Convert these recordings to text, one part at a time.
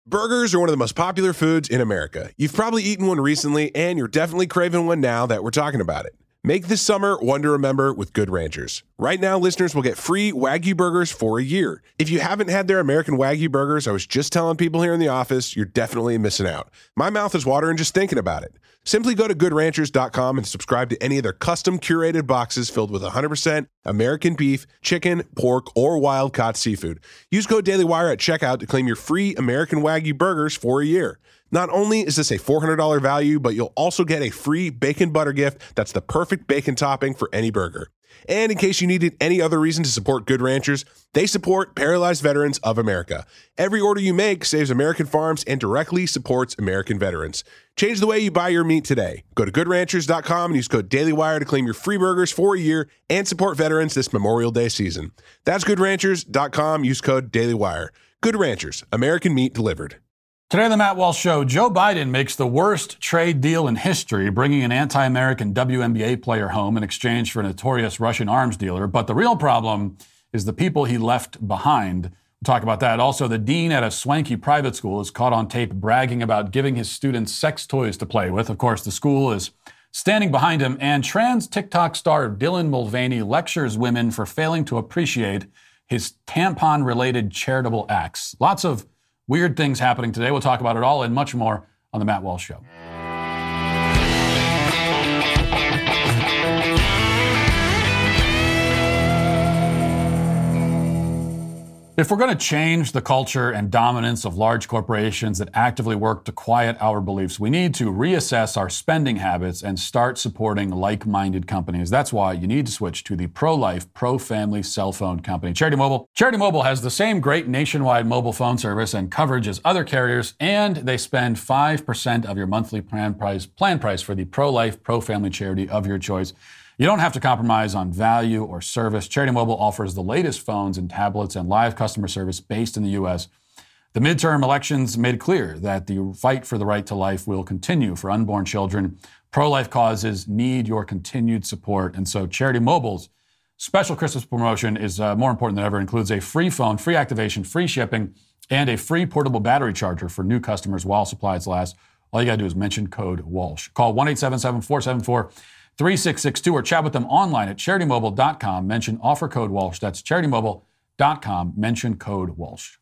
Burgers are one of the most popular foods in America. You've probably eaten one recently, and you're definitely craving one now that we're talking about it. Make this summer one to remember with Good Ranchers. Right now, listeners will get free Wagyu burgers for a year. If you haven't had their American Wagyu burgers, I was just telling people here in the office, you're definitely missing out. My mouth is watering just thinking about it. Simply go to goodranchers.com and subscribe to any of their custom curated boxes filled with 100% American beef, chicken, pork, or wild-caught seafood. Use code DailyWire at checkout to claim your free American Wagyu burgers for a year. Not only is this a $400 value, but you'll also get a free bacon butter gift that's the perfect bacon topping for any burger. And in case you needed any other reason to support Good Ranchers, they support Paralyzed Veterans of America. Every order you make saves American farms and directly supports American veterans. Change the way you buy your meat today. Go to goodranchers.com and use code DailyWire to claim your free burgers for a year and support veterans this Memorial Day season. That's goodranchers.com. Use code DailyWire. Good Ranchers, American meat delivered. Today on the Matt Walsh Show, Joe Biden makes the worst trade deal in history, bringing an anti-American WNBA player home in exchange for a notorious Russian arms dealer. But the real problem is the people he left behind. We'll talk about that. Also, the dean at a swanky private school is caught on tape bragging about giving his students sex toys to play with. Of course, the school is standing behind him. And trans TikTok star Dylan Mulvaney lectures women for failing to appreciate his tampon-related charitable acts. Lots of weird things happening today. We'll talk about it all and much more on The Matt Walsh Show. If we're going to change the culture and dominance of large corporations that actively work to quiet our beliefs, we need to reassess our spending habits and start supporting like-minded companies. That's why you need to switch to the pro-life, pro-family cell phone company, Charity Mobile. Charity Mobile has the same great nationwide mobile phone service and coverage as other carriers, and they spend 5% of your monthly plan price for the pro-life, pro-family charity of your choice. You don't have to compromise on value or service. Charity Mobile offers the latest phones and tablets and live customer service based in the U.S. The midterm elections made it clear that the fight for the right to life will continue for unborn children. Pro-life causes need your continued support. And so Charity Mobile's special Christmas promotion is more important than ever. It includes a free phone, free activation, free shipping, and a free portable battery charger for new customers while supplies last. All you got to do is mention code Walsh. Call 1-877-474-3662 or chat with them online at CharityMobile.com. Mention offer code Walsh. That's CharityMobile.com. Mention code Walsh.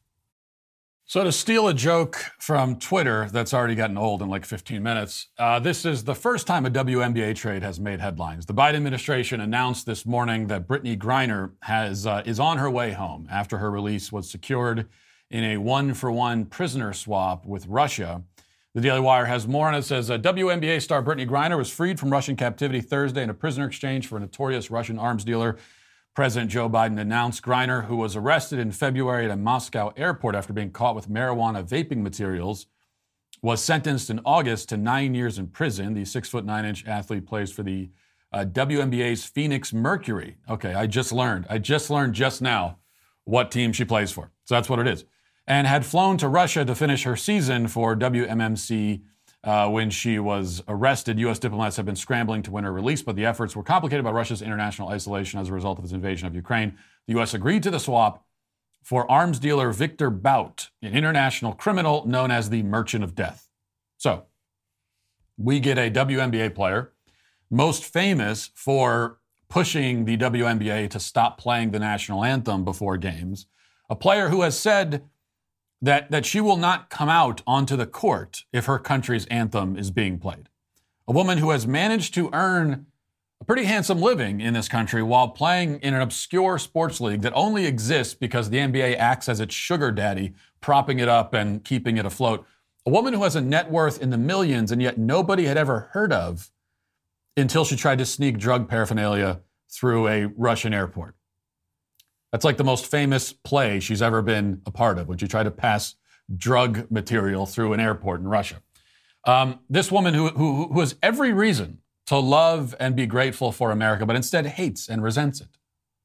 So to steal a joke from Twitter that's already gotten old in like 15 minutes, this is the first time a WNBA trade has made headlines. The Biden administration announced this morning that Brittany Griner is on her way home after her release was secured in a one-for-one prisoner swap with Russia. The Daily Wire has more on it. It says, WNBA star Brittany Griner was freed from Russian captivity Thursday in a prisoner exchange for a notorious Russian arms dealer. President Joe Biden announced Griner, who was arrested in February at a Moscow airport after being caught with marijuana vaping materials, was sentenced in August to 9 years in prison. The 6'9" athlete plays for the WNBA's Phoenix Mercury. Okay, I just learned just now what team she plays for. So that's what it is. And had flown to Russia to finish her season for WMMC when she was arrested. U.S. diplomats have been scrambling to win her release, but the efforts were complicated by Russia's international isolation as a result of its invasion of Ukraine. The U.S. agreed to the swap for arms dealer Victor Bout, an international criminal known as the Merchant of Death. So we get a WNBA player, most famous for pushing the WNBA to stop playing the national anthem before games, a player who has said that she will not come out onto the court if her country's anthem is being played. A woman who has managed to earn a pretty handsome living in this country while playing in an obscure sports league that only exists because the NBA acts as its sugar daddy, propping it up and keeping it afloat. A woman who has a net worth in the millions and yet nobody had ever heard of until she tried to sneak drug paraphernalia through a Russian airport. That's like the most famous play she's ever been a part of, when she tried to pass drug material through an airport in Russia. This woman who has every reason to love and be grateful for America, but instead hates and resents it.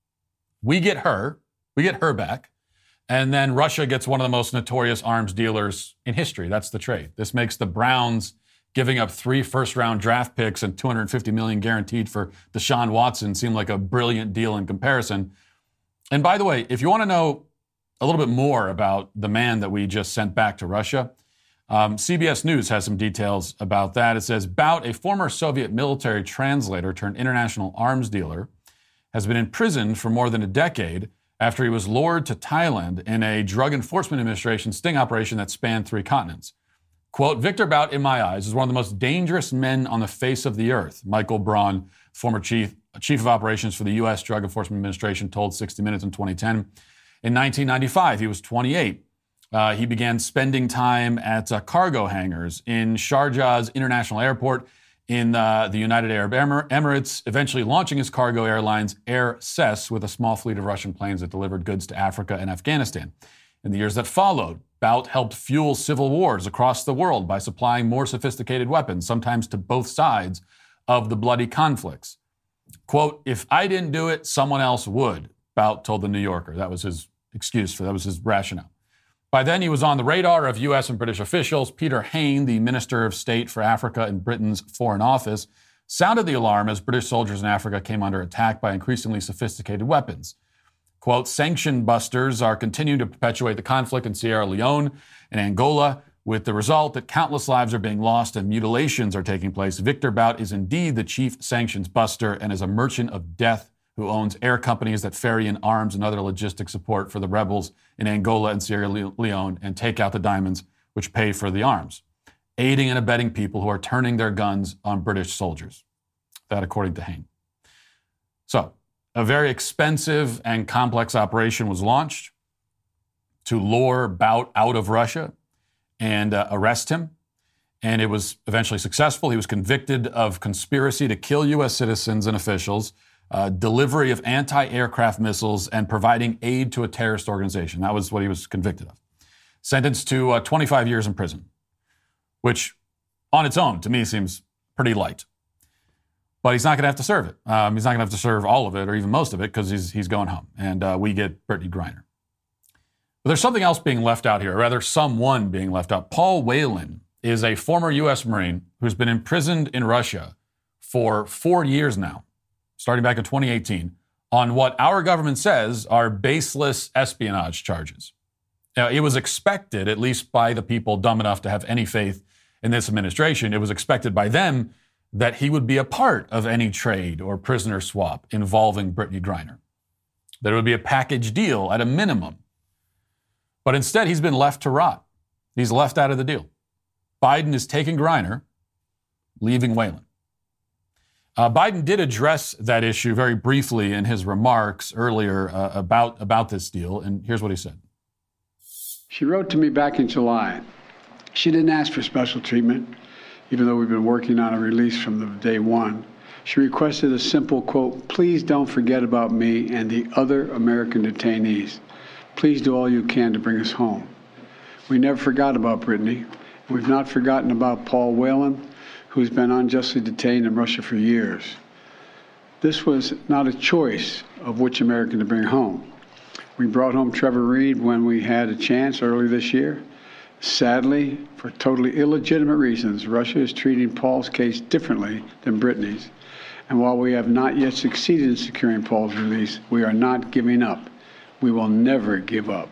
We get her back, and then Russia gets one of the most notorious arms dealers in history. That's the trade. This makes the Browns giving up 3 first-round draft picks and $250 million guaranteed for Deshaun Watson seem like a brilliant deal in comparison. And by the way, if you want to know a little bit more about the man that we just sent back to Russia. CBS News has some details about that. It says, Bout, a former Soviet military translator turned international arms dealer, has been imprisoned for more than a decade after he was lured to Thailand in a Drug Enforcement Administration sting operation that spanned 3 continents. Quote, Victor Bout, in my eyes, is one of the most dangerous men on the face of the earth, Michael Braun, former chief of operations for the U.S. Drug Enforcement Administration, told 60 Minutes in 2010. In 1995, he was 28. He began spending time at cargo hangars in Sharjah's International Airport in the United Arab Emirates, eventually launching his cargo airlines, Air Ses, with a small fleet of Russian planes that delivered goods to Africa and Afghanistan. In the years that followed, Bout helped fuel civil wars across the world by supplying more sophisticated weapons, sometimes to both sides of the bloody conflicts. Quote, if I didn't do it, someone else would, Bout told The New Yorker. That was his excuse that was his rationale. By then, he was on the radar of U.S. and British officials. Peter Hain, the Minister of State for Africa in Britain's Foreign Office, sounded the alarm as British soldiers in Africa came under attack by increasingly sophisticated weapons. Quote, sanction busters are continuing to perpetuate the conflict in Sierra Leone and Angola, with the result that countless lives are being lost and mutilations are taking place. Victor Bout is indeed the chief sanctions buster and is a merchant of death who owns air companies that ferry in arms and other logistic support for the rebels in Angola and Sierra Leone and take out the diamonds which pay for the arms, aiding and abetting people who are turning their guns on British soldiers. That according to Hain. So, a very expensive and complex operation was launched to lure Bout out of Russia and arrest him. And it was eventually successful. He was convicted of conspiracy to kill U.S. citizens and officials, delivery of anti-aircraft missiles, and providing aid to a terrorist organization. That was what he was convicted of. Sentenced to 25 years in prison, which on its own, to me, seems pretty light. But he's not going to have to serve it. He's not going to have to serve all of it or even most of it because he's going home. And we get Brittany Griner. But there's something else being left out here, or rather someone being left out. Paul Whelan is a former U.S. Marine who's been imprisoned in Russia for 4 years now, starting back in 2018, on what our government says are baseless espionage charges. Now, it was expected, at least by the people dumb enough to have any faith in this administration, it was expected by them that he would be a part of any trade or prisoner swap involving Brittany Griner. That it would be a package deal at a minimum. But instead, he's been left to rot. He's left out of the deal. Biden is taking Griner, leaving Whelan. Biden did address that issue very briefly in his remarks earlier about this deal, and here's what he said. She wrote to me back in July. She didn't ask for special treatment, even though we've been working on a release from the day one. She requested a simple quote, please don't forget about me and the other American detainees. Please do all you can to bring us home. We never forgot about Brittany. We've not forgotten about Paul Whelan, who's been unjustly detained in Russia for years. This was not a choice of which American to bring home. We brought home Trevor Reed when we had a chance early this year. Sadly, for totally illegitimate reasons, Russia is treating Paul's case differently than Brittany's. And while we have not yet succeeded in securing Paul's release, we are not giving up. We will never give up.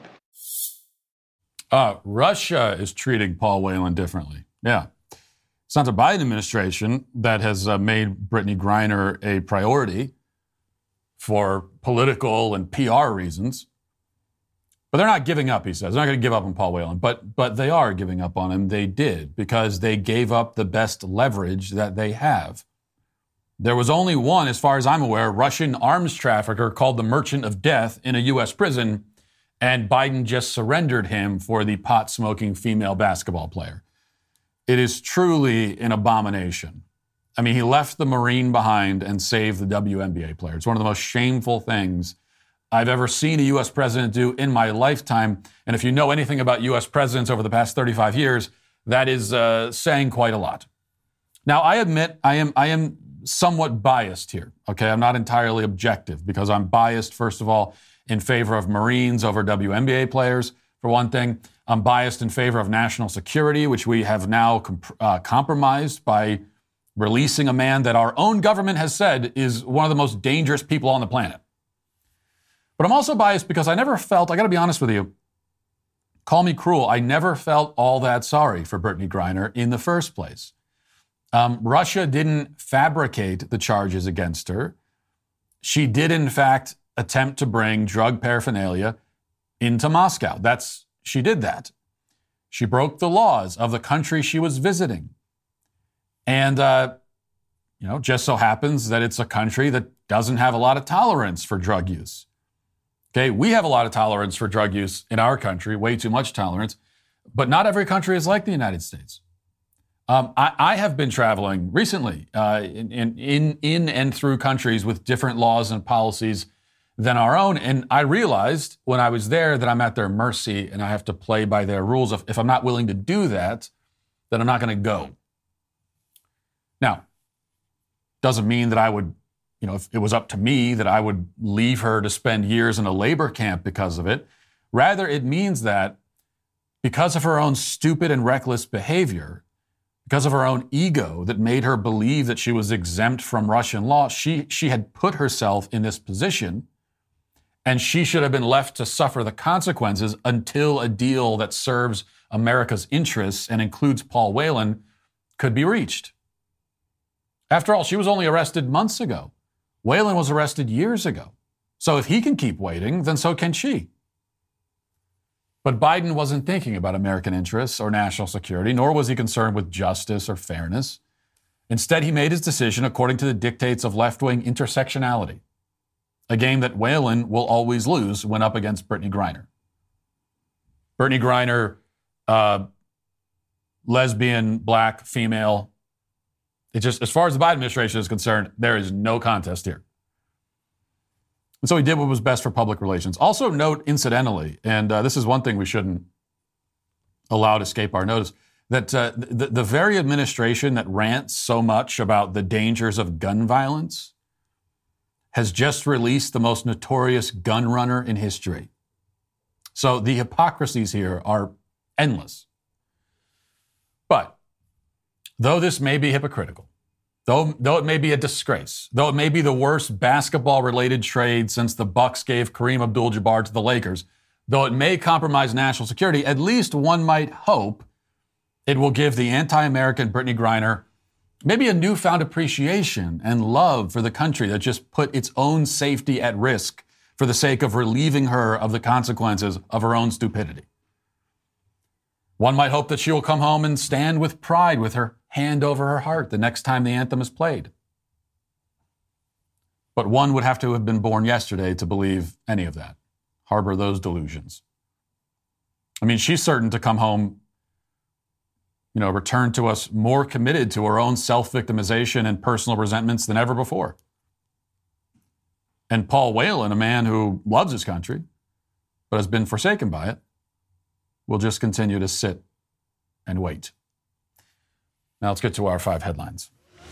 Russia is treating Paul Whelan differently. Yeah. It's not the Biden administration that has made Brittany Griner a priority for political and PR reasons. But they're not giving up, he says. They're not going to give up on Paul Whelan. But they are giving up on him. They did, because they gave up the best leverage that they have. There was only one, as far as I'm aware, Russian arms trafficker called the Merchant of Death in a U.S. prison, and Biden just surrendered him for the pot-smoking female basketball player. It is truly an abomination. I mean, he left the Marine behind and saved the WNBA player. It's one of the most shameful things I've ever seen a U.S. president do in my lifetime. And if you know anything about U.S. presidents over the past 35 years, that is saying quite a lot. Now, I admit I am somewhat biased here, okay? I'm not entirely objective because I'm biased, first of all, in favor of Marines over WNBA players, for one thing. I'm biased in favor of national security, which we have now compromised by releasing a man that our own government has said is one of the most dangerous people on the planet. But I'm also biased because I never felt, I got to be honest with you, call me cruel. I never felt all that sorry for Brittany Griner in the first place. Russia didn't fabricate the charges against her. She did, in fact, attempt to bring drug paraphernalia into Moscow. She did that. She broke the laws of the country she was visiting. And, just so happens that it's a country that doesn't have a lot of tolerance for drug use. Okay, we have a lot of tolerance for drug use in our country, way too much tolerance, but not every country is like the United States. I have been traveling recently in and through countries with different laws and policies than our own, and I realized when I was there that I'm at their mercy and I have to play by their rules. If I'm not willing to do that, then I'm not going to go. Now, doesn't mean that I would, if it was up to me, that I would leave her to spend years in a labor camp because of it. Rather, it means that because of her own stupid and reckless behavior, because of her own ego that made her believe that she was exempt from Russian law, she had put herself in this position, and she should have been left to suffer the consequences until a deal that serves America's interests and includes Paul Whelan could be reached. After all, she was only arrested months ago. Whelan was arrested years ago. So if he can keep waiting, then so can she. But Biden wasn't thinking about American interests or national security, nor was he concerned with justice or fairness. Instead, he made his decision according to the dictates of left-wing intersectionality, a game that Whelan will always lose when up against Brittany Griner. Brittany Griner, lesbian, black, female. It's just, as far as the Biden administration is concerned, there is no contest here. And so he did what was best for public relations. Also note, incidentally, and this is one thing we shouldn't allow to escape our notice, that the very administration that rants so much about the dangers of gun violence has just released the most notorious gun runner in history. So the hypocrisies here are endless. But though this may be hypocritical, though it may be a disgrace, though it may be the worst basketball-related trade since the Bucks gave Kareem Abdul-Jabbar to the Lakers, though it may compromise national security, at least one might hope it will give the anti-American Brittany Griner maybe a newfound appreciation and love for the country that just put its own safety at risk for the sake of relieving her of the consequences of her own stupidity. One might hope that she will come home and stand with pride with her hand over her heart the next time the anthem is played. But one would have to have been born yesterday to believe any of that, harbor those delusions. I mean, she's certain to come home, return to us more committed to her own self-victimization and personal resentments than ever before. And Paul Whelan, a man who loves his country, but has been forsaken by it, will just continue to sit and wait. Now let's get to our 5 headlines.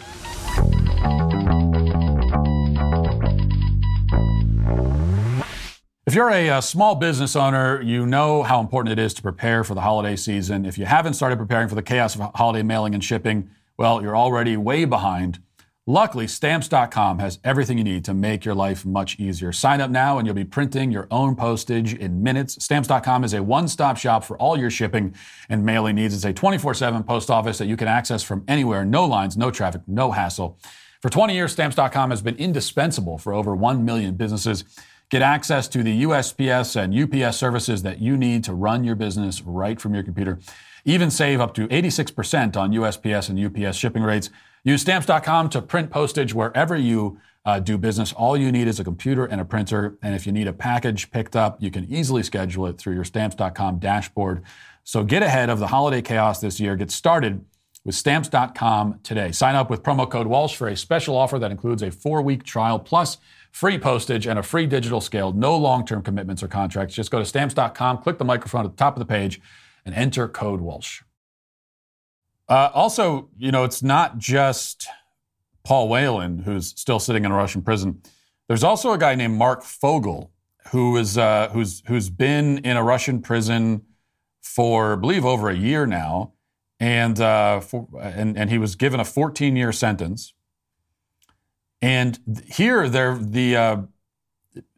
If you're a small business owner, you know how important it is to prepare for the holiday season. If you haven't started preparing for the chaos of holiday mailing and shipping, well, you're already way behind. Luckily, Stamps.com has everything you need to make your life much easier. Sign up now and you'll be printing your own postage in minutes. Stamps.com is a one-stop shop for all your shipping and mailing needs. It's a 24/7 post office that you can access from anywhere. No lines, no traffic, no hassle. For 20 years, Stamps.com has been indispensable for over 1 million businesses. Get access to the USPS and UPS services that you need to run your business right from your computer. Even save up to 86% on USPS and UPS shipping rates. Use Stamps.com to print postage wherever you do business. All you need is a computer and a printer. And if you need a package picked up, you can easily schedule it through your Stamps.com dashboard. So get ahead of the holiday chaos this year. Get started with Stamps.com today. Sign up with promo code Walsh for a special offer that includes a 4-week trial plus free postage and a free digital scale. No long-term commitments or contracts. Just go to Stamps.com, click the microphone at the top of the page, and enter code Walsh. Also, it's not just Paul Whelan who's still sitting in a Russian prison. There's also a guy named Mark Fogel who's been in a Russian prison for, I believe, over a year now, and he was given a 14-year sentence. And here,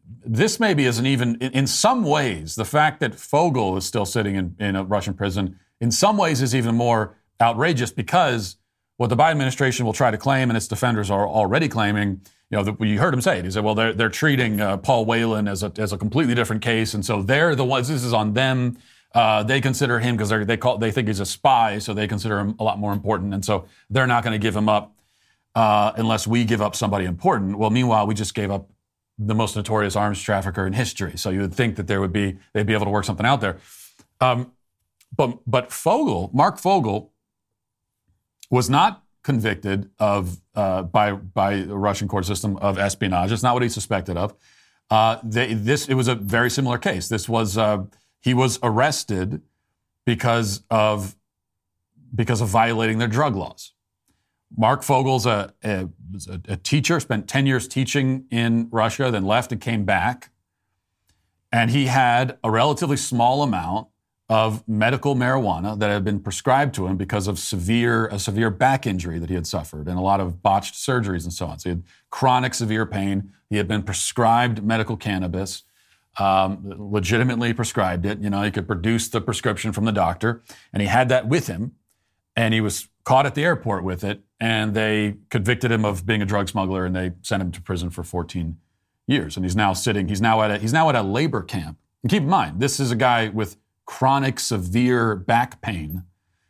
this maybe isn't even, in some ways, the fact that Fogel is still sitting in a Russian prison, in some ways is even more outrageous, because what the Biden administration will try to claim, and its defenders are already claiming, you heard him say it. He said, well, they're treating Paul Whelan as a completely different case, and so they're the ones, this is on them. They consider him, because they think he's a spy, so they consider him a lot more important, and so they're not going to give him up unless we give up somebody important. Well, meanwhile, we just gave up the most notorious arms trafficker in history. So you would think that they'd be able to work something out there. But Fogel, Mark Fogel, was not convicted of by the Russian court system of espionage. It's not what he's suspected of. It was a very similar case. This was he was arrested because of violating their drug laws. Mark Fogel's a teacher, spent 10 years teaching in Russia, then left and came back. And he had a relatively small amount of medical marijuana that had been prescribed to him because of a severe back injury that he had suffered and a lot of botched surgeries and so on. So he had chronic severe pain. He had been prescribed medical cannabis, legitimately prescribed it. He could produce the prescription from the doctor, and he had that with him. And he was caught at the airport with it, and they convicted him of being a drug smuggler, and they sent him to prison for 14 years. And he's now at a labor camp. And keep in mind, this is a guy with chronic severe back pain.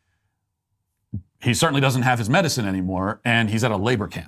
He certainly doesn't have his medicine anymore, and he's at a labor camp.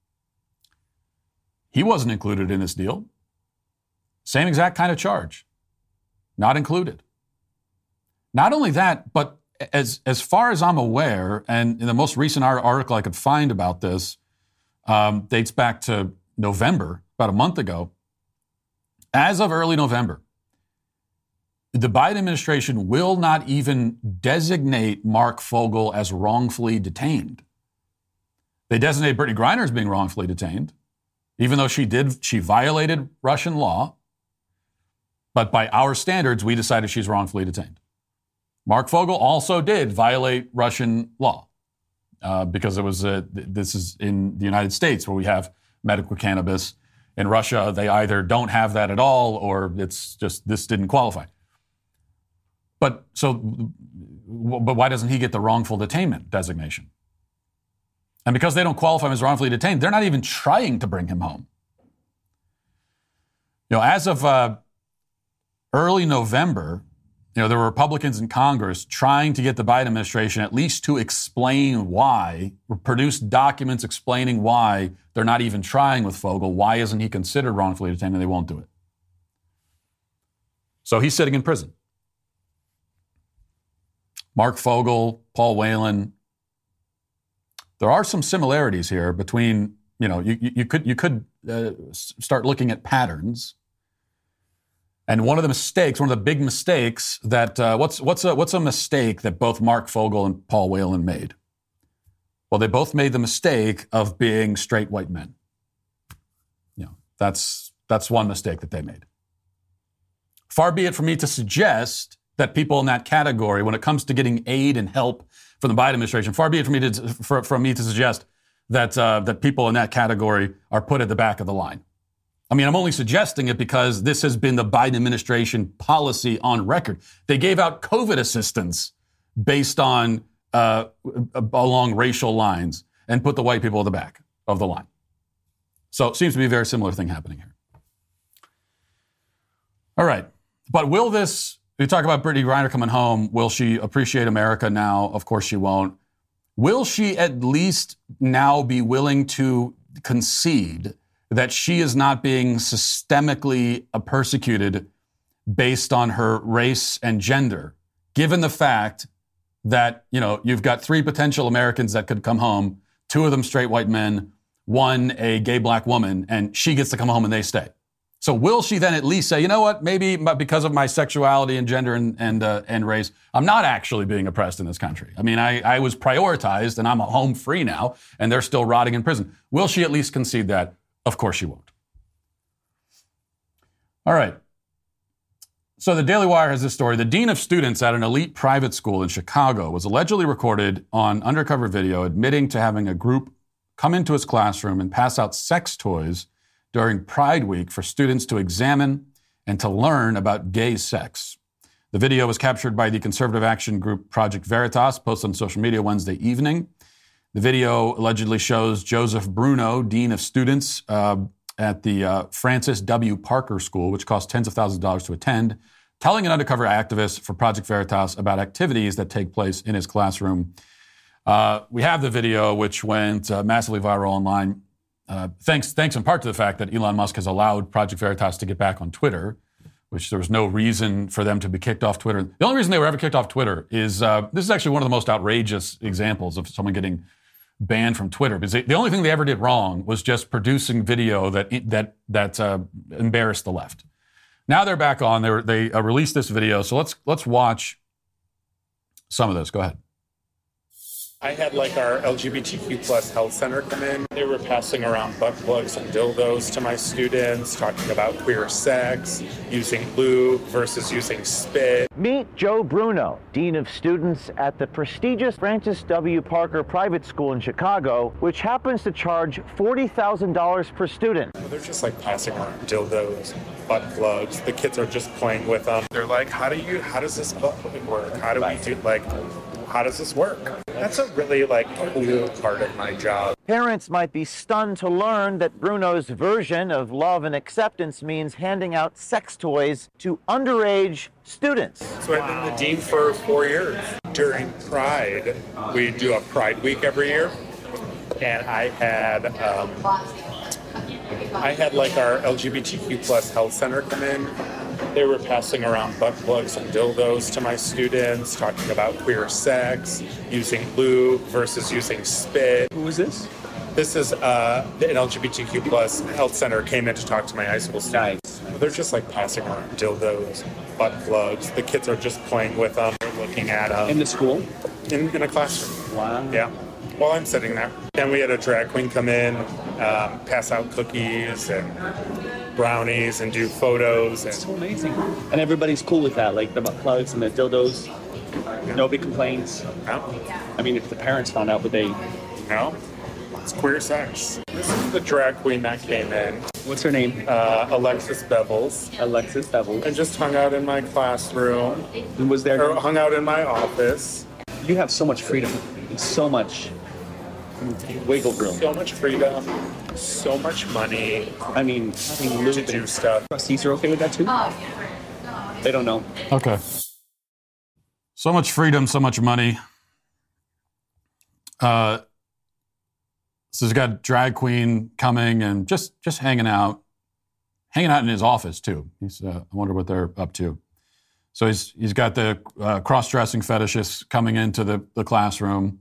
He wasn't included in this deal. Same exact kind of charge. Not included. Not only that, but as far as I'm aware, and in the most recent article I could find about this, dates back to November, about a month ago. As of early November, the Biden administration will not even designate Mark Fogel as wrongfully detained. They designate Brittany Griner as being wrongfully detained, even though she violated Russian law. But by our standards, we decided she's wrongfully detained. Mark Fogel also did violate Russian law because this is in the United States where we have medical cannabis. In Russia, they either don't have that at all, or it's just this didn't qualify. But why doesn't he get the wrongful detainment designation? And because they don't qualify him as wrongfully detained, they're not even trying to bring him home. As of early November, there were Republicans in Congress trying to get the Biden administration at least to explain why, or produce documents explaining why they're not even trying with Fogel. Why isn't he considered wrongfully detained? And they won't do it. So he's sitting in prison. Mark Fogel, Paul Whelan. There are some similarities here between, you could start looking at patterns. And one of the big mistakes that, what's a mistake that both Mark Fogel and Paul Whelan made? Well, they both made the mistake of being straight white men. That's one mistake that they made. Far be it for me to suggest that people in that category, when it comes to getting aid and help from the Biden administration, far be it for me to suggest that people in that category are put at the back of the line. I'm only suggesting it because this has been the Biden administration policy on record. They gave out COVID assistance based on along racial lines and put the white people at the back of the line. So it seems to be a very similar thing happening here. All right. But we talk about Brittany Griner coming home. Will she appreciate America now? Of course she won't. Will she at least now be willing to concede that she is not being systemically persecuted based on her race and gender, given the fact that, you've got 3 potential Americans that could come home, 2 of them straight white men, 1 a gay black woman, and she gets to come home and they stay. So will she then at least say, you know what, maybe because of my sexuality and gender and race, I'm not actually being oppressed in this country. I was prioritized and I'm home free now, and they're still rotting in prison. Will she at least concede that? Of course she won't. All right. So the Daily Wire has this story. The dean of students at an elite private school in Chicago was allegedly recorded on undercover video admitting to having a group come into his classroom and pass out sex toys during Pride Week for students to examine and to learn about gay sex. The video was captured by the conservative action group Project Veritas, posted on social media Wednesday evening. The video allegedly shows Joseph Bruno, Dean of Students at the Francis W. Parker School, which costs tens of thousands of dollars to attend, telling an undercover activist for Project Veritas about activities that take place in his classroom. We have the video, which went massively viral online, thanks in part to the fact that Elon Musk has allowed Project Veritas to get back on Twitter, which there was no reason for them to be kicked off Twitter. The only reason they were ever kicked off Twitter is this is actually one of the most outrageous examples of someone getting banned from Twitter, because the only thing they ever did wrong was just producing video that embarrassed the left. Now they're back on. They released this video, so let's watch some of this. Go ahead. I had our LGBTQ plus health center come in. They were passing around butt plugs and dildos to my students, talking about queer sex, using lube versus using spit. Meet Joe Bruno, Dean of Students at the prestigious Francis W. Parker Private School in Chicago, which happens to charge $40,000 per student. They're just passing around dildos, butt plugs. The kids are just playing with them. They're like, how does this butt plug work? How do we do, how does this work? That's a really cool part of my job. Parents might be stunned to learn that Bruno's version of love and acceptance means handing out sex toys to underage students. So I've been the dean for 4 years. During Pride, we do a Pride Week every year, and I had our LGBTQ plus health center come in. They were passing around butt plugs and dildos to my students, talking about queer sex, using lube versus using spit. Who is this? This is an LGBTQ plus health center came in to talk to my high school students. Nice. They're just passing around dildos, butt plugs. The kids are just playing with them. They're looking at them. In the school? In a classroom. Wow. Yeah. While I'm sitting there. Then we had a drag queen come in, pass out cookies and brownies and do photos. It's so amazing. And everybody's cool with that, the butt plugs and the dildos. Yeah. Nobody complains. No. I mean, if the parents found out, would they? No. It's queer sex. This is the drag queen that came in. What's her name? Alexis Bevels. Alexis Bevels. And just hung out in my classroom. And was there? Or hung out in my office. You have so much freedom. So much wiggle room. So much freedom. So much money. I mean, to do stuff. Trustees are okay with that too? They don't know. Okay. So much freedom, so much money. So he's got a drag queen coming and just hanging out in his office too. I wonder what they're up to. So he's got the cross-dressing fetishists coming into the classroom.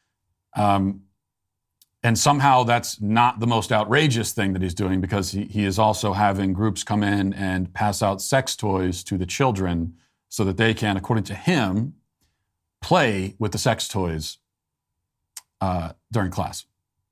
And somehow that's not the most outrageous thing that he's doing, because he is also having groups come in and pass out sex toys to the children so that they can, according to him, play with the sex toys during class.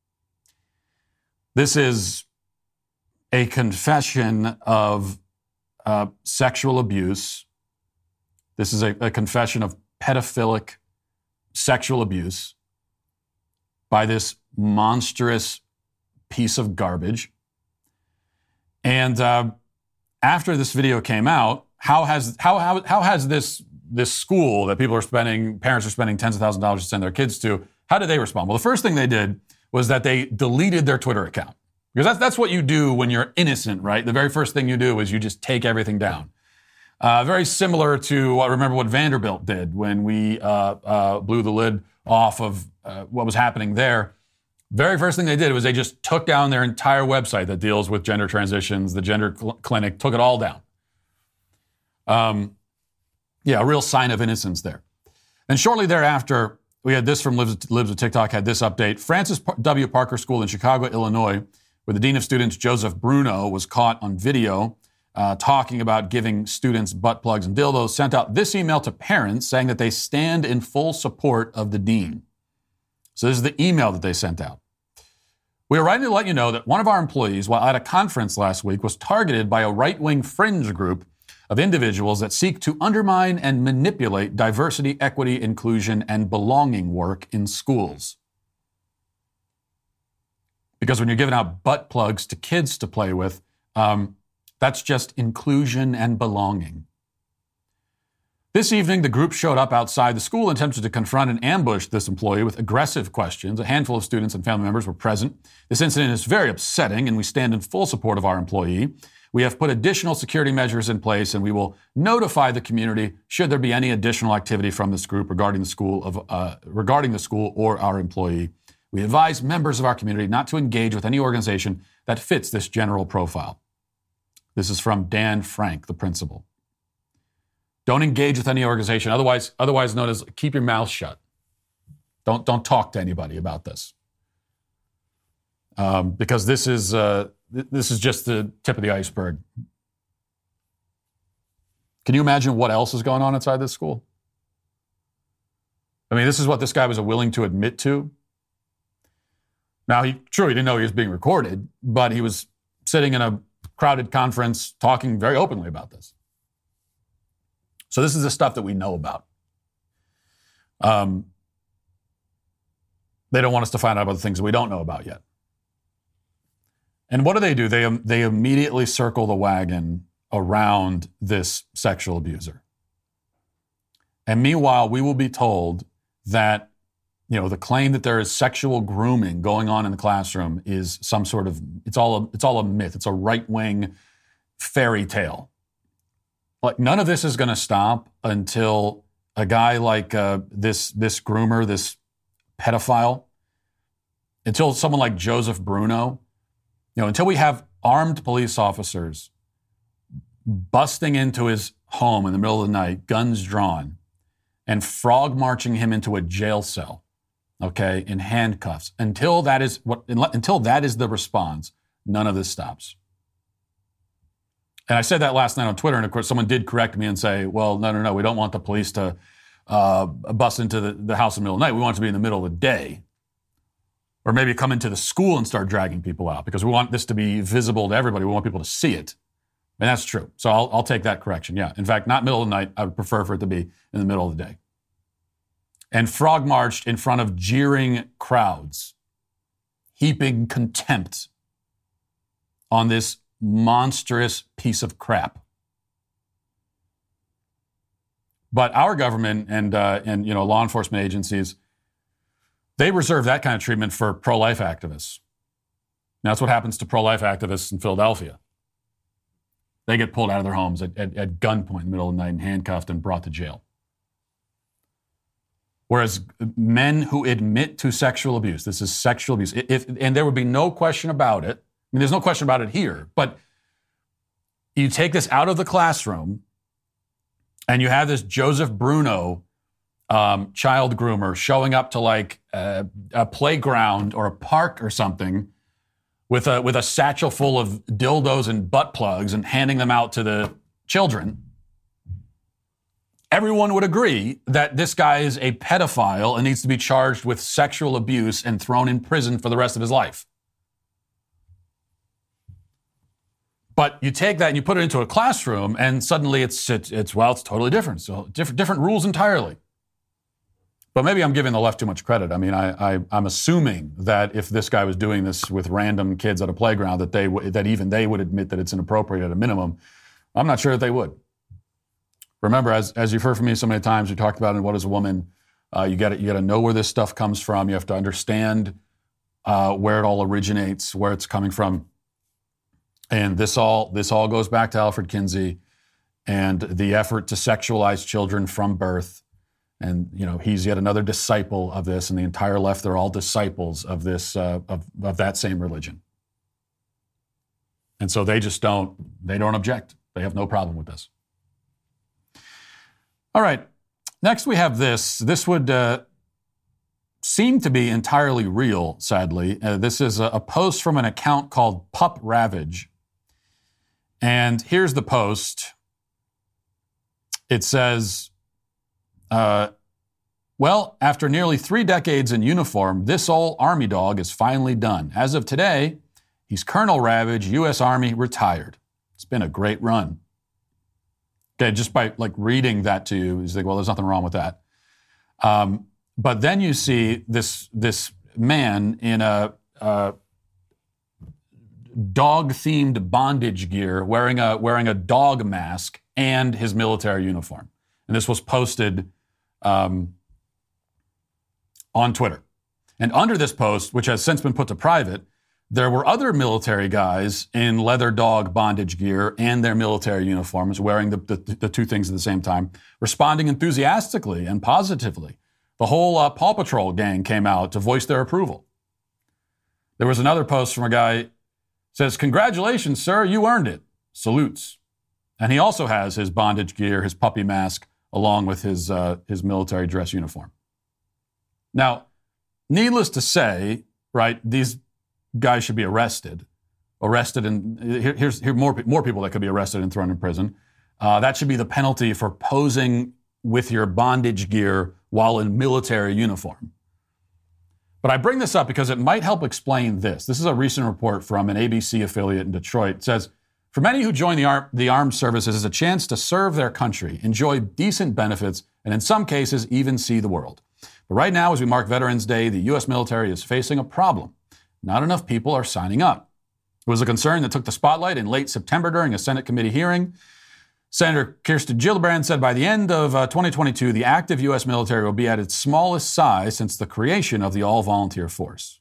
This is a confession of sexual abuse. This is a confession of pedophilic sexual abuse by this monstrous piece of garbage. And after this video came out, how has this school that parents are spending tens of thousands of dollars to send their kids to, how did they respond? Well, the first thing they did was that they deleted their Twitter account. Because that's what you do when you're innocent, right? The very first thing you do is you just take everything down. Very similar to remember what Vanderbilt did when we blew the lid off of what was happening there. Very first thing they did was they just took down their entire website that deals with gender transitions, the gender clinic, took it all down. A real sign of innocence there. And shortly thereafter, we had this from Libs of TikTok, had this update. Francis W. Parker School in Chicago, Illinois, where the Dean of Students, Joseph Bruno, was caught on video talking about giving students butt plugs and dildos, sent out this email to parents saying that they stand in full support of the dean. So this is the email that they sent out. We are writing to let you know that one of our employees, while at a conference last week, was targeted by a right-wing fringe group of individuals that seek to undermine and manipulate diversity, equity, inclusion, and belonging work in schools. Because when you're giving out butt plugs to kids to play with, that's just inclusion and belonging. This evening, the group showed up outside the school and attempted to confront and ambush this employee with aggressive questions. A handful of students and family members were present. This incident is very upsetting, and we stand in full support of our employee. We have put additional security measures in place, and we will notify the community should there be any additional activity from this group regarding the school or our employee. We advise members of our community not to engage with any organization that fits this general profile. This is from Dan Frank, the principal. Don't engage with any organization, otherwise known as keep your mouth shut. Don't talk to anybody about this, because this is just the tip of the iceberg. Can you imagine what else is going on inside this school? I mean, this is what this guy was willing to admit to. Now, he didn't know he was being recorded, but he was sitting in a crowded conference talking very openly about this. So this is the stuff that we know about. They don't want us to find out about the things that we don't know about yet. And what do? They immediately circle the wagon around this sexual abuser. And meanwhile, we will be told that, the claim that there is sexual grooming going on in the classroom is some sort of, it's all a myth. It's a right-wing fairy tale. Like, none of this is going to stop until a guy like this groomer, this pedophile, until someone like Joseph Bruno, until we have armed police officers busting into his home in the middle of the night, guns drawn, and frog marching him into a jail cell, okay, in handcuffs. Until that is the response, none of this stops. And I said that last night on Twitter, and of course someone did correct me and say, well, no, we don't want the police to bust into the house in the middle of the night. We want it to be in the middle of the day. Or maybe come into the school and start dragging people out, because we want this to be visible to everybody. We want people to see it. And that's true. So I'll take that correction, yeah. In fact, not middle of the night. I would prefer for it to be in the middle of the day. And frog marched in front of jeering crowds, heaping contempt on this monstrous piece of crap. But our government and law enforcement agencies, they reserve that kind of treatment for pro-life activists. And that's what happens to pro-life activists in Philadelphia. They get pulled out of their homes at gunpoint in the middle of the night and handcuffed and brought to jail. Whereas men who admit to sexual abuse, this is sexual abuse, and there would be no question about it. I mean, there's no question about it here, but you take this out of the classroom and you have this Joseph Bruno child groomer showing up to like a playground or a park or something with a satchel full of dildos and butt plugs and handing them out to the children. Everyone would agree that this guy is a pedophile and needs to be charged with sexual abuse and thrown in prison for the rest of his life. But you take that and you put it into a classroom, and suddenly it's totally different. So different rules entirely. But maybe I'm giving the left too much credit. I mean, I'm assuming that if this guy was doing this with random kids at a playground, that even they would admit that it's inappropriate at a minimum. I'm not sure that they would. Remember, as you've heard from me so many times, we talked about in What is a Woman, you got to know where this stuff comes from. You have to understand where it all originates, where it's coming from. And this all goes back to Alfred Kinsey and the effort to sexualize children from birth. And, he's yet another disciple of this, and the entire left, they're all disciples of this, of that same religion. And so they don't object. They have no problem with this. All right. Next we have this. This would seem to be entirely real, sadly. This is a post from an account called Pup Ravage. And here's the post. It says, well, after nearly 3 decades in uniform, this old Army dog is finally done. As of today, he's Colonel Ravage, U.S. Army, retired. It's been a great run. Okay, just by reading that to you, you think, well, there's nothing wrong with that. But then you see this man in a dog-themed bondage gear, wearing a dog mask and his military uniform. And this was posted on Twitter. And under this post, which has since been put to private, there were other military guys in leather dog bondage gear and their military uniforms, wearing the two things at the same time, responding enthusiastically and positively. The whole Paw Patrol gang came out to voice their approval. There was another post from a guy says, "Congratulations, sir, you earned it. Salutes." And he also has his bondage gear, his puppy mask, along with his military dress uniform. Now, needless to say, right, these guys should be arrested, and here's more people that could be arrested and thrown in prison. That should be the penalty for posing with your bondage gear while in military uniform. But I bring this up because it might help explain this. This is a recent report from an ABC affiliate in Detroit. It says, for many who join the armed services is a chance to serve their country, enjoy decent benefits, and in some cases even see the world. But right now, as we mark Veterans Day, the U.S. military is facing a problem. Not enough people are signing up. It was a concern that took the spotlight in late September during a Senate committee hearing. Senator Kirsten Gillibrand said by the end of 2022, the active U.S. military will be at its smallest size since the creation of the all-volunteer force.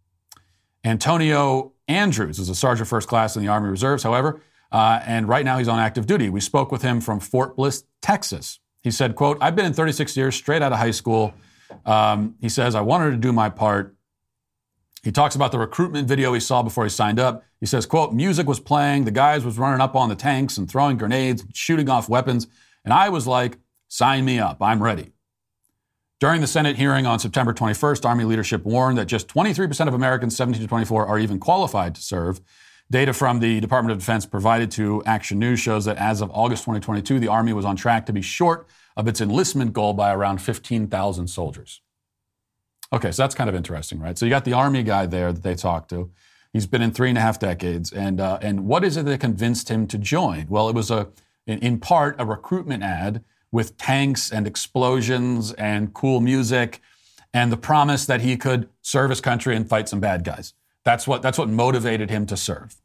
Antonio Andrews is a sergeant first class in the Army Reserves, however, and right now he's on active duty. We spoke with him from Fort Bliss, Texas. He said, quote, "I've been in 36 years, straight out of high school." He says, "I wanted to do my part." He talks about the recruitment video he saw before he signed up. He says, quote, "Music was playing, the guys was running up on the tanks and throwing grenades, and shooting off weapons, and I was like, sign me up, I'm ready." During the Senate hearing on September 21st, Army leadership warned that just 23% of Americans 17 to 24 are even qualified to serve. Data from the Department of Defense provided to Action News shows that as of August 2022, the Army was on track to be short of its enlistment goal by around 15,000 soldiers. Okay, so that's kind of interesting, right? So you got the Army guy there that they talked to. He's been in 3.5 decades. And what is it that convinced him to join? Well, it was in part a recruitment ad with tanks and explosions and cool music and the promise that he could serve his country and fight some bad guys. That's what motivated him to serve.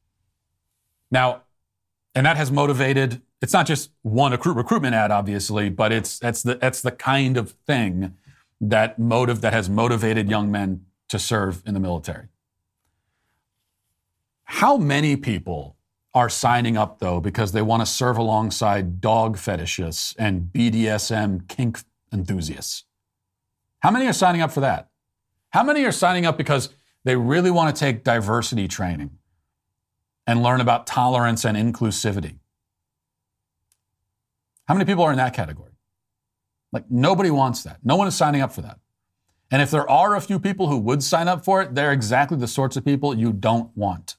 Now, and that has motivated, it's not just one recruitment ad, obviously, but that's the kind of thing that has motivated young men to serve in the military. How many people are signing up, though, because they want to serve alongside dog fetishists and BDSM kink enthusiasts? How many are signing up for that? How many are signing up because they really want to take diversity training and learn about tolerance and inclusivity? How many people are in that category? Like, nobody wants that. No one is signing up for that. And if there are a few people who would sign up for it, they're exactly the sorts of people you don't want.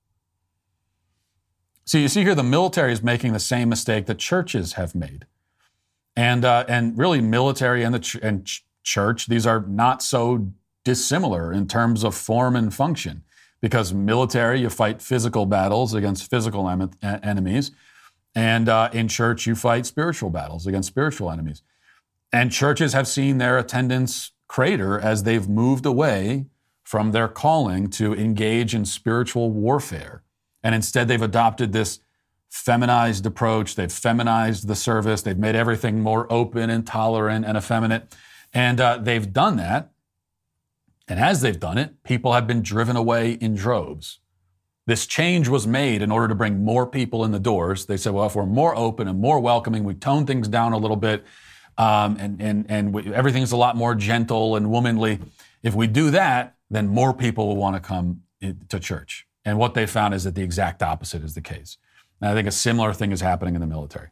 So you see here, the military is making the same mistake that churches have made. And really, military and church, these are not so dissimilar in terms of form and function. Because military, you fight physical battles against physical enemies. And in church, you fight spiritual battles against spiritual enemies. And churches have seen their attendance crater as they've moved away from their calling to engage in spiritual warfare. And instead, they've adopted this feminized approach. They've feminized the service. They've made everything more open and tolerant and effeminate. And they've done that. And as they've done it, people have been driven away in droves. This change was made in order to bring more people in the doors. They said, well, if we're more open and more welcoming, we tone things down a little bit, everything's a lot more gentle and womanly. If we do that, then more people will want to come to church. And what they found is that the exact opposite is the case. And I think a similar thing is happening in the military.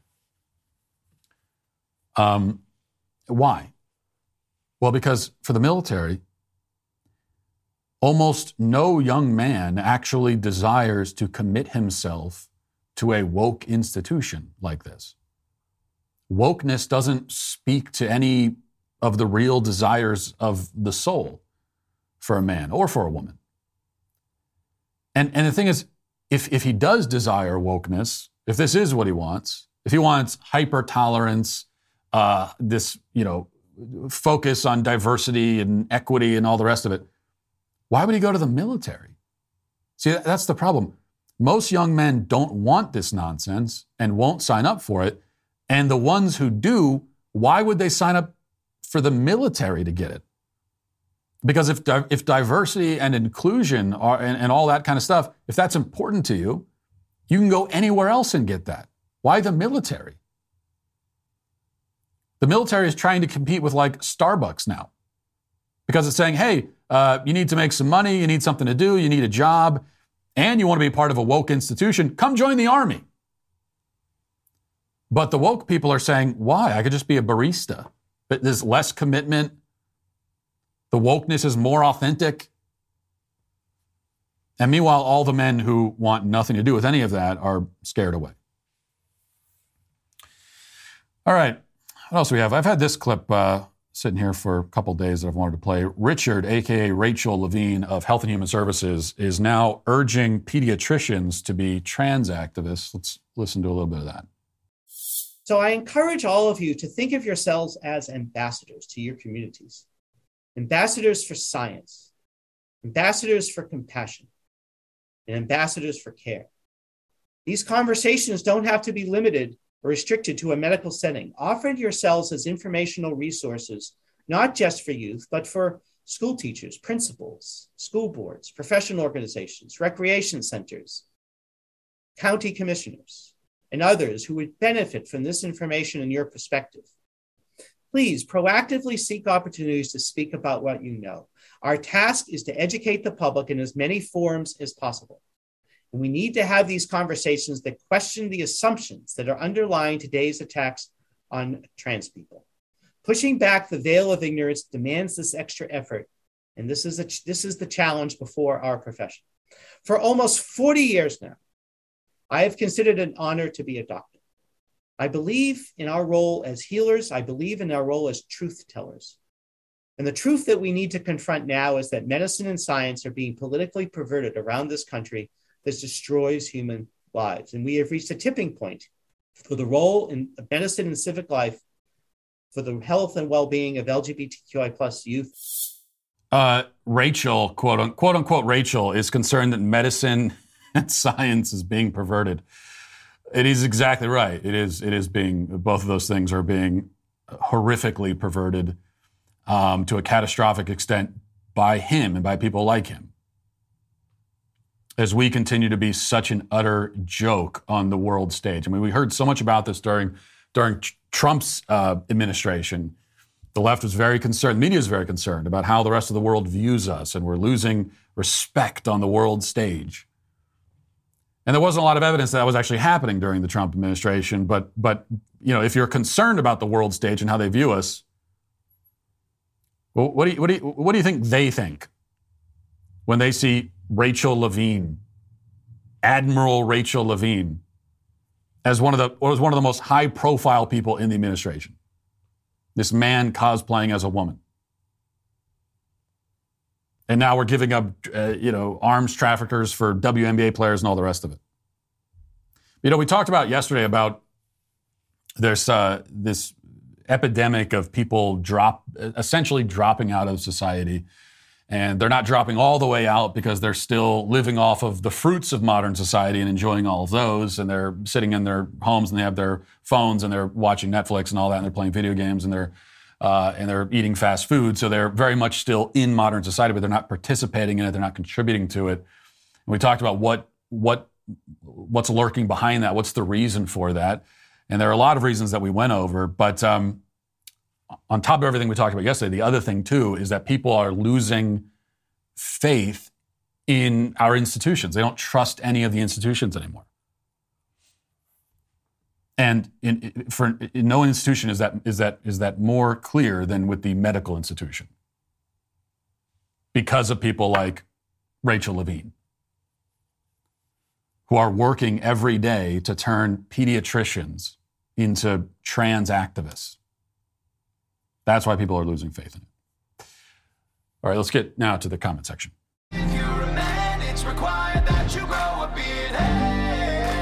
Why? Well, because for the military, almost no young man actually desires to commit himself to a woke institution like this. Wokeness doesn't speak to any of the real desires of the soul for a man or for a woman. And the thing is, if he does desire wokeness, if this is what he wants, if he wants hyper-tolerance, this, focus on diversity and equity and all the rest of it, why would he go to the military? See, that's the problem. Most young men don't want this nonsense and won't sign up for it. And the ones who do, why would they sign up for the military to get it? Because if diversity and inclusion are, and all that kind of stuff, if that's important to you, you can go anywhere else and get that. Why the military? The military is trying to compete with like Starbucks now because it's saying, hey, you need to make some money, you need something to do, you need a job, and you want to be part of a woke institution, come join the army. But the woke people are saying, why? I could just be a barista. But there's less commitment. The wokeness is more authentic. And meanwhile, all the men who want nothing to do with any of that are scared away. All right. What else do we have? I've had this clip sitting here for a couple days that I've wanted to play. Richard, a.k.a. Rachel Levine of Health and Human Services, is now urging pediatricians to be trans activists. Let's listen to a little bit of that. So I encourage all of you to think of yourselves as ambassadors to your communities. Ambassadors for science, ambassadors for compassion, and ambassadors for care. These conversations don't have to be limited or restricted to a medical setting. Offer yourselves as informational resources, not just for youth, but for school teachers, principals, school boards, professional organizations, recreation centers, county commissioners, and others who would benefit from this information and your perspective. Please proactively seek opportunities to speak about what you know. Our task is to educate the public in as many forums as possible. And we need to have these conversations that question the assumptions that are underlying today's attacks on trans people. Pushing back the veil of ignorance demands this extra effort. And this is the challenge before our profession. For almost 40 years now, I have considered it an honor to be a doctor. I believe in our role as healers. I believe in our role as truth tellers. And the truth that we need to confront now is that medicine and science are being politically perverted around this country that destroys human lives. And we have reached a tipping point for the role in medicine and civic life, for the health and well-being of LGBTQI plus youth. Rachel, quote unquote, Rachel is concerned that medicine and science is being perverted. It is exactly right. It is being, both of those things are being horrifically perverted to a catastrophic extent by him and by people like him. As we continue to be such an utter joke on the world stage. I mean, we heard so much about this during Trump's administration. The left was very concerned, the media is very concerned about how the rest of the world views us, and we're losing respect on the world stage. And there wasn't a lot of evidence that was actually happening during the Trump administration, but you know, if you're concerned about the world stage and how they view us, well, what do you think they think when they see Rachel Levine, Admiral Rachel Levine, as one of the most high-profile people in the administration? This man cosplaying as a woman. And now we're giving up, arms traffickers for WNBA players and all the rest of it. You know, we talked about yesterday about there's this epidemic of people essentially dropping out of society. And they're not dropping all the way out because they're still living off of the fruits of modern society and enjoying all of those. And they're sitting in their homes and they have their phones and they're watching Netflix and all that. And they're playing video games and they're eating fast food. So they're very much still in modern society, but they're not participating in it. They're not contributing to it. And we talked about what's lurking behind that. What's the reason for that? And there are a lot of reasons that we went over. But on top of everything we talked about yesterday, the other thing too is that people are losing faith in our institutions. They don't trust any of the institutions anymore. And in no institution is that more clear than with the medical institution, because of people like Rachel Levine, who are working every day to turn pediatricians into trans activists. That's why people are losing faith in it. All right, let's get now to the comment section. If you're a man, it's required that you grow a beard.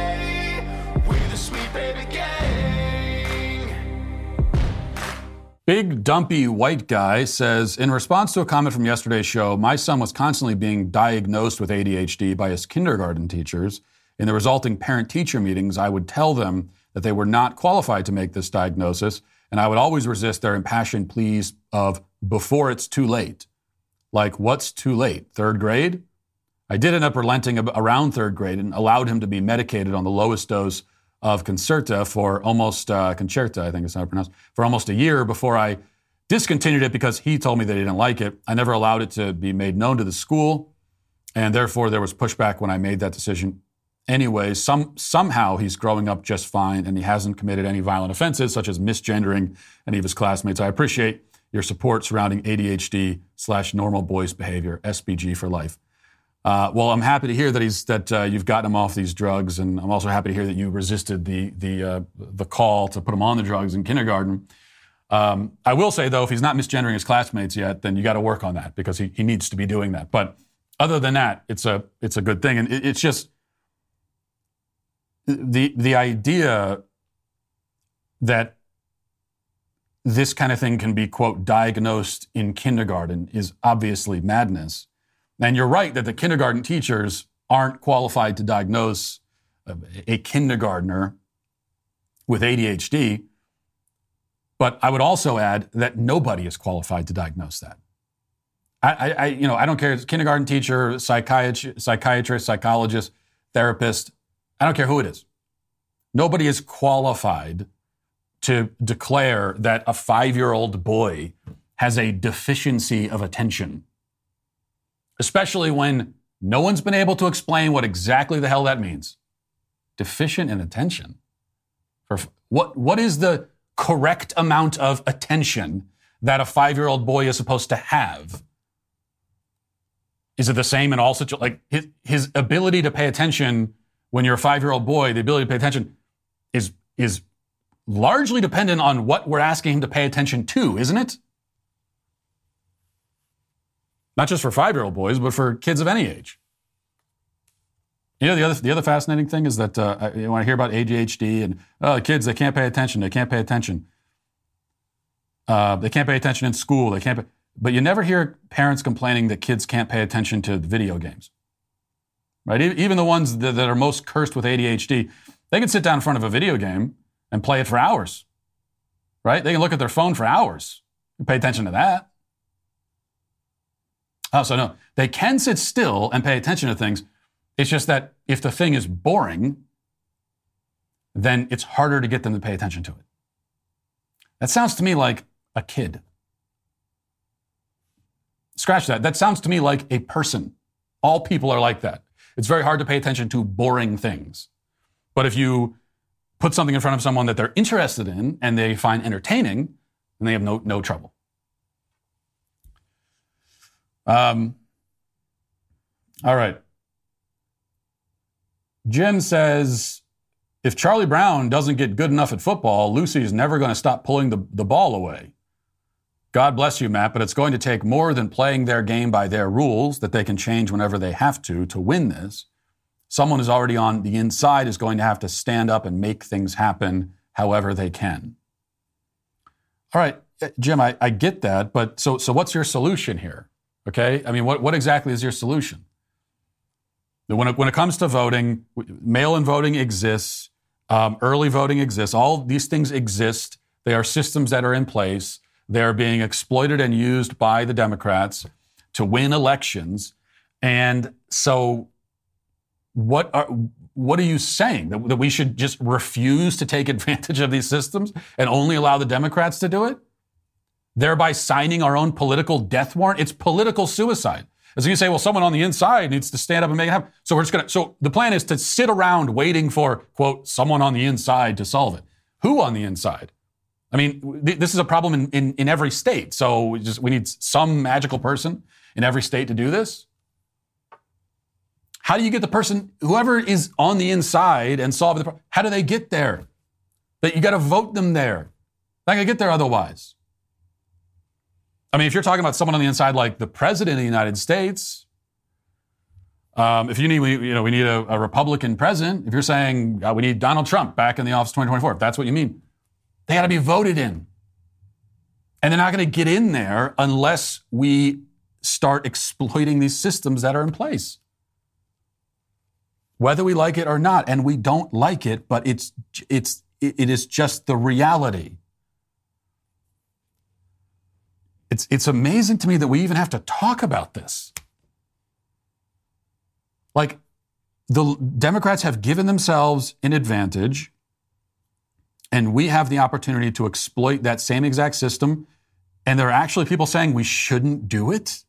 Hey, we're the Sweet Baby Gang. Big dumpy white guy says, in response to a comment from yesterday's show, my son was constantly being diagnosed with ADHD by his kindergarten teachers. In the resulting parent-teacher meetings, I would tell them that they were not qualified to make this diagnosis, and I would always resist their impassioned pleas of before it's too late. Like, what's too late? Third grade? I did end up relenting around third grade and allowed him to be medicated on the lowest dose of Concerta for almost, Concerta, I think it's how it's pronounced, for almost a year before I discontinued it because he told me that he didn't like it. I never allowed it to be made known to the school, and therefore there was pushback when I made that decision. Anyway, somehow he's growing up just fine, and he hasn't committed any violent offenses, such as misgendering any of his classmates. I appreciate your support surrounding ADHD/normal boys behavior, SBG for life. Well, I'm happy to hear that you've gotten him off these drugs, and I'm also happy to hear that you resisted the call to put him on the drugs in kindergarten. I will say, though, if he's not misgendering his classmates yet, then you got to work on that because he needs to be doing that. But other than that, it's a good thing, and it's just the idea that this kind of thing can be, quote, diagnosed in kindergarten is obviously madness. And you're right that the kindergarten teachers aren't qualified to diagnose a kindergartner with ADHD. But I would also add that nobody is qualified to diagnose that. I don't care if it's kindergarten teacher, psychiatrist, psychologist, therapist. I don't care who it is. Nobody is qualified to declare that a 5-year-old boy has a deficiency of attention, especially when no one's been able to explain what exactly the hell that means. Deficient in attention. What is the correct amount of attention that a 5-year-old boy is supposed to have? Is it the same in all situations? Like his ability to pay attention when you're a 5-year-old boy, the ability to pay attention is largely dependent on what we're asking him to pay attention to, isn't it? Not just for 5-year-old boys, but for kids of any age. You know, the other fascinating thing is that when I hear about ADHD and the kids, they can't pay attention. They can't pay attention. They can't pay attention in school. But you never hear parents complaining that kids can't pay attention to video games. Right? Even the ones that are most cursed with ADHD, they can sit down in front of a video game and play it for hours. Right? They can look at their phone for hours and pay attention to that. Oh, so no, they can sit still and pay attention to things. It's just that if the thing is boring, then it's harder to get them to pay attention to it. That sounds to me like a kid. Scratch that. That sounds to me like a person. All people are like that. It's very hard to pay attention to boring things. But if you put something in front of someone that they're interested in and they find entertaining, then they have no trouble. All right. Jim says, if Charlie Brown doesn't get good enough at football, Lucy's never going to stop pulling the ball away. God bless you, Matt, but it's going to take more than playing their game by their rules that they can change whenever they have to win this. Someone who's already on the inside is going to have to stand up and make things happen however they can. All right, Jim, I get that, but so what's your solution here? Okay, I mean, what exactly is your solution? When it comes to voting, mail-in voting exists, early voting exists, all these things exist. They are systems that are in place. They're being exploited and used by the Democrats to win elections. And so what are you saying? That we should just refuse to take advantage of these systems and only allow the Democrats to do it? Thereby signing our own political death warrant? It's political suicide. As you say, well, someone on the inside needs to stand up and make it happen. So so the plan is to sit around waiting for, quote, someone on the inside to solve it. Who on the inside? I mean, this is a problem in every state. So we need some magical person in every state to do this. How do you get the person, whoever is on the inside and solve the problem, how do they get there? That you got to vote them there. Not going to get there otherwise. I mean, if you're talking about someone on the inside like the president of the United States, if you need, we need a Republican president. If you're saying we need Donald Trump back in the office 2024, if that's what you mean, they got to be voted in. And they're not going to get in there unless we start exploiting these systems that are in place. Whether we like it or not, and we don't like it, but it is just the reality. It's amazing to me that we even have to talk about this. Like, the Democrats have given themselves an advantage, and we have the opportunity to exploit that same exact system, and there are actually people saying we shouldn't do it.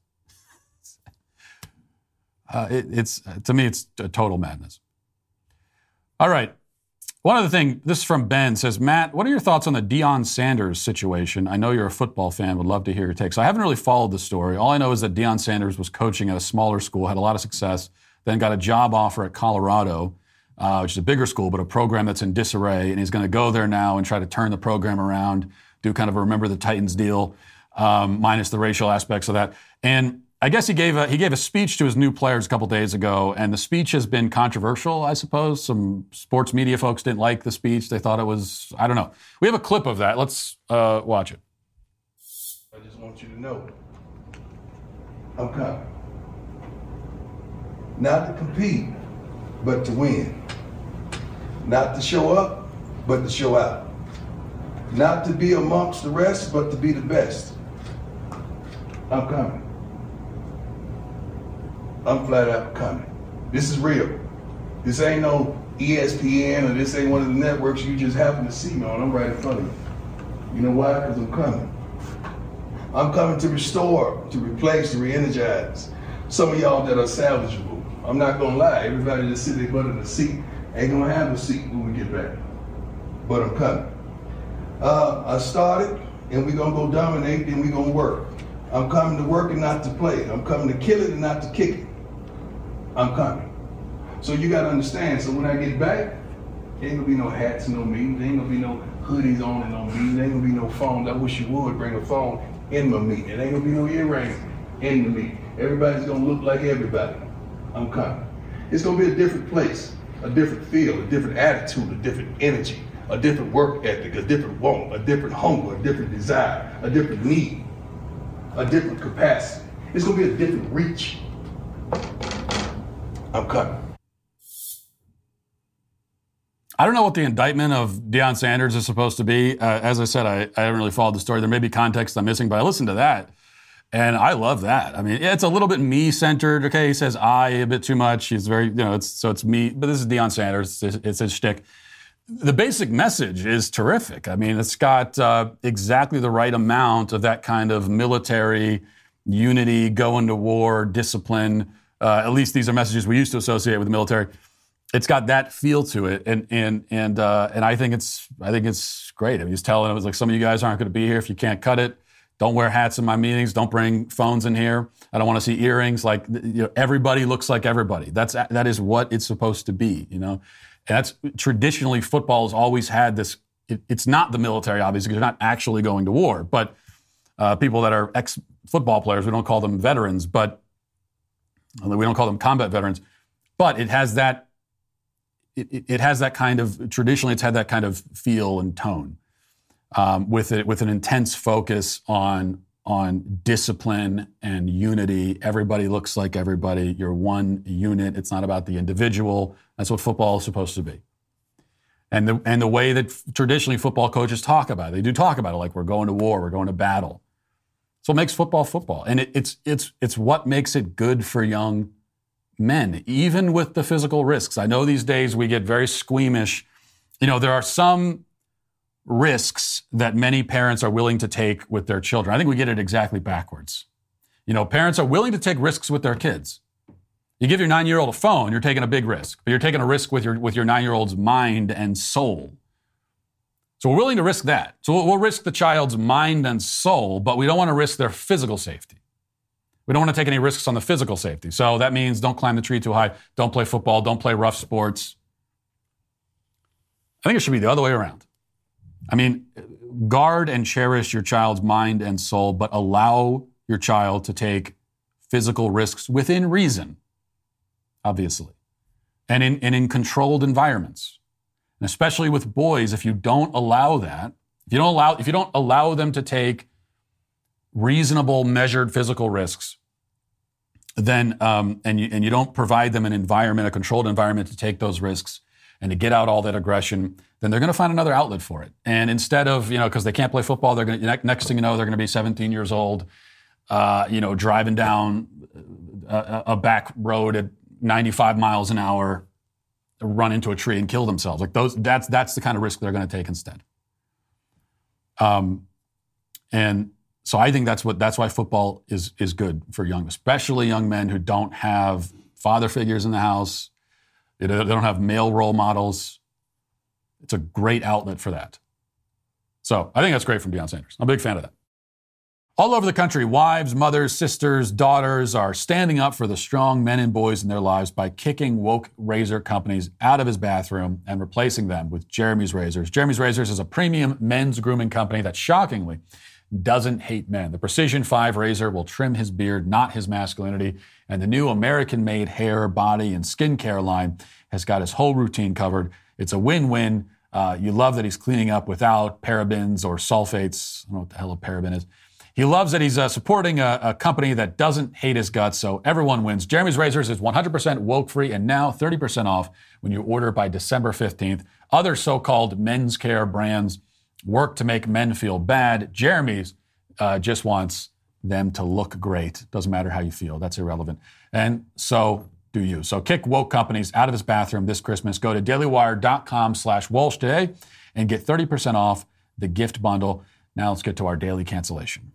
To me, it's a total madness. All right. One other thing, this is from Ben, says, Matt, what are your thoughts on the Deion Sanders situation? I know you're a football fan, would love to hear your take. So I haven't really followed the story. All I know is that Deion Sanders was coaching at a smaller school, had a lot of success, then got a job offer at Colorado, which is a bigger school, but a program that's in disarray, and he's going to go there now and try to turn the program around, do kind of a Remember the Titans deal, minus the racial aspects of that. And I guess he gave a speech to his new players a couple days ago, and the speech has been controversial, I suppose. Some sports media folks didn't like the speech. They thought it was, I don't know. We have a clip of that. Let's watch it. I just want you to know, I'm coming. Not to compete, but to win. Not to show up, but to show out. Not to be amongst the rest, but to be the best. I'm coming. I'm flat out coming. This is real. This ain't no ESPN or this ain't one of the networks you just happen to see me on. I'm right in front of you. You know why? Because I'm coming. I'm coming to restore, to replace, to re-energize. Some of y'all that are salvageable. I'm not gonna lie, everybody that sit their butt in the seat ain't gonna have a seat when we get back. But I'm coming. I started, and we're gonna go dominate, and we're gonna work. I'm coming to work and not to play. I'm coming to kill it and not to kick it. I'm coming. So you gotta understand, so when I get back, ain't gonna be no hats, no meetings, ain't gonna be no hoodies on and no meetings, ain't gonna be no phones. I wish you would bring a phone in my meeting. It ain't gonna be no earrings in the meeting. Everybody's gonna look like everybody. I'm coming. It's gonna be a different place, a different feel, a different attitude, a different energy, a different work ethic, a different want, a different hunger, a different desire, a different need, a different capacity. It's gonna be a different reach. I'm coming. I don't know what the indictment of Deion Sanders is supposed to be. As I said, I haven't really followed the story. There may be context I'm missing, but I listened to that, and I love that. I mean, it's a little bit me-centered. Okay, he says I a bit too much. He's very, it's me. But this is Deion Sanders. It's his shtick. The basic message is terrific. I mean, it's got exactly the right amount of that kind of military unity, going to war, discipline. At least these are messages we used to associate with the military. It's got that feel to it, and I think it's great. I mean, he's telling it was like, some of you guys aren't going to be here if you can't cut it. Don't wear hats in my meetings. Don't bring phones in here. I don't want to see earrings. Like, everybody looks like everybody. That is what it's supposed to be. And that's traditionally, football has always had this. It's not the military, obviously, because you're not actually going to war. But people that are ex-football players, we don't call them veterans, but we don't call them combat veterans. But it has that. It has that kind of, traditionally it's had that kind of feel and tone with an intense focus on discipline and unity. Everybody looks like everybody. You're one unit. It's not about the individual. That's what football is supposed to be. And the way that traditionally football coaches talk about it, they do talk about it like we're going to war, we're going to battle. So it makes football football. And it's what makes it good for young men, even with the physical risks. I know these days we get very squeamish. There are some risks that many parents are willing to take with their children. I think we get it exactly backwards. Parents are willing to take risks with their kids. You give your 9-year-old a phone, you're taking a big risk, but you're taking a risk with your 9-year-old's mind and soul. So we're willing to risk that. So we'll risk the child's mind and soul, but we don't want to risk their physical safety. We don't want to take any risks on the physical safety. So that means don't climb the tree too high, don't play football, don't play rough sports. I think it should be the other way around. I mean, guard and cherish your child's mind and soul, but allow your child to take physical risks within reason, obviously, and in controlled environments. And especially with boys, if you don't allow that, if you don't allow them to take reasonable, measured physical risks, then and you don't provide them an environment, a controlled environment to take those risks and to get out all that aggression, then they're going to find another outlet for it. And instead of, because they can't play football, they're going to, next thing you know, they're going to be 17 years old, driving down a back road at 95 miles an hour, run into a tree and kill themselves. Like that's the kind of risk they're going to take instead. And so I think that's why football is good for especially young men who don't have father figures in the house. They don't have male role models. It's a great outlet for that. So I think that's great from Deion Sanders. I'm a big fan of that. All over the country, wives, mothers, sisters, daughters are standing up for the strong men and boys in their lives by kicking woke razor companies out of his bathroom and replacing them with Jeremy's Razors. Jeremy's Razors is a premium men's grooming company that shockingly doesn't hate men. The Precision 5 razor will trim his beard, not his masculinity. And the new American-made hair, body, and skincare line has got his whole routine covered. It's a win-win. You love that he's cleaning up without parabens or sulfates. I don't know what the hell a paraben is. He loves that he's supporting a company that doesn't hate his guts, so everyone wins. Jeremy's Razors is 100% woke-free and now 30% off when you order by December 15th. Other so-called men's care brands work to make men feel bad. Jeremy's just wants them to look great. Doesn't matter how you feel. That's irrelevant. And so do you. So kick woke companies out of his bathroom this Christmas. Go to dailywire.com/Walsh today and get 30% off the gift bundle. Now let's get to our daily cancellation.